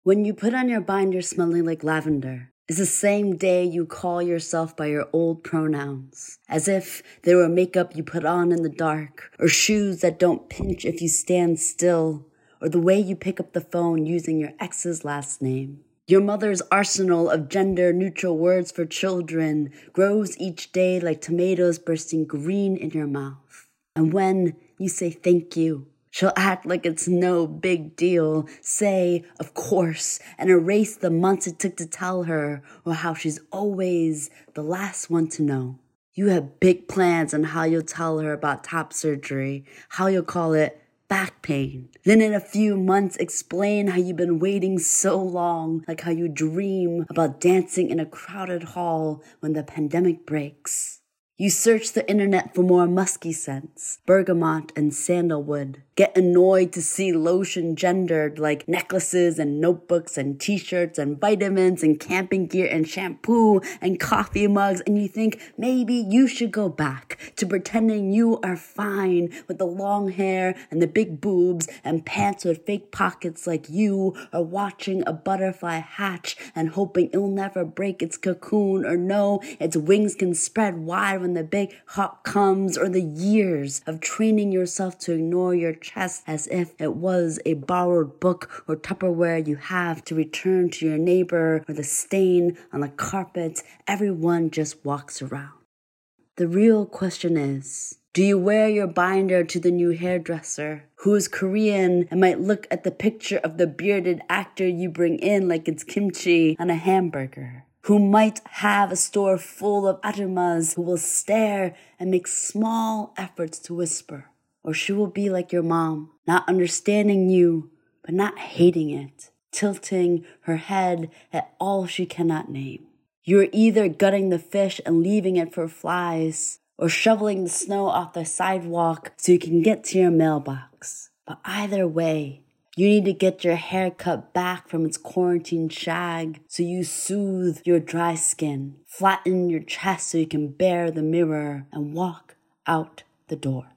When you put on your binder smelling like lavender, it's the same day you call yourself by your old pronouns, as if they were makeup you put on in the dark, or shoes that don't pinch if you stand still, or the way you pick up the phone using your ex's last name. Your mother's arsenal of gender-neutral words for children grows each day like tomatoes bursting green in your mouth. And when you say thank you, she'll act like it's no big deal, say, of course, and erase the months it took to tell her, or how she's always the last one to know. You have big plans on how you'll tell her about top surgery, how you'll call it back pain. Then in a few months, explain how you've been waiting so long, like how you dream about dancing in a crowded hall when the pandemic breaks. You search the internet for more musky scents, bergamot and sandalwood. Get annoyed to see lotion gendered like necklaces and notebooks and t-shirts and vitamins and camping gear and shampoo and coffee mugs, and you think maybe you should go back to pretending you are fine with the long hair and the big boobs and pants with fake pockets like you are watching a butterfly hatch and hoping it'll never break its cocoon or know its wings can spread wide when the big hawk comes, or the years of training yourself to ignore your chest as if it was a borrowed book or Tupperware you have to return to your neighbor, or the stain on the carpet everyone just walks around. The real question is, do you wear your binder to the new hairdresser, who is Korean and might look at the picture of the bearded actor you bring in like it's kimchi on a hamburger? Who might have a store full of ajumas who will stare and make small efforts to whisper? Or she will be like your mom, not understanding you, but not hating it, tilting her head at all she cannot name. You're either gutting the fish and leaving it for flies, or shoveling the snow off the sidewalk so you can get to your mailbox. But either way, you need to get your hair cut back from its quarantine shag so you soothe your dry skin, flatten your chest so you can bear the mirror and walk out the door.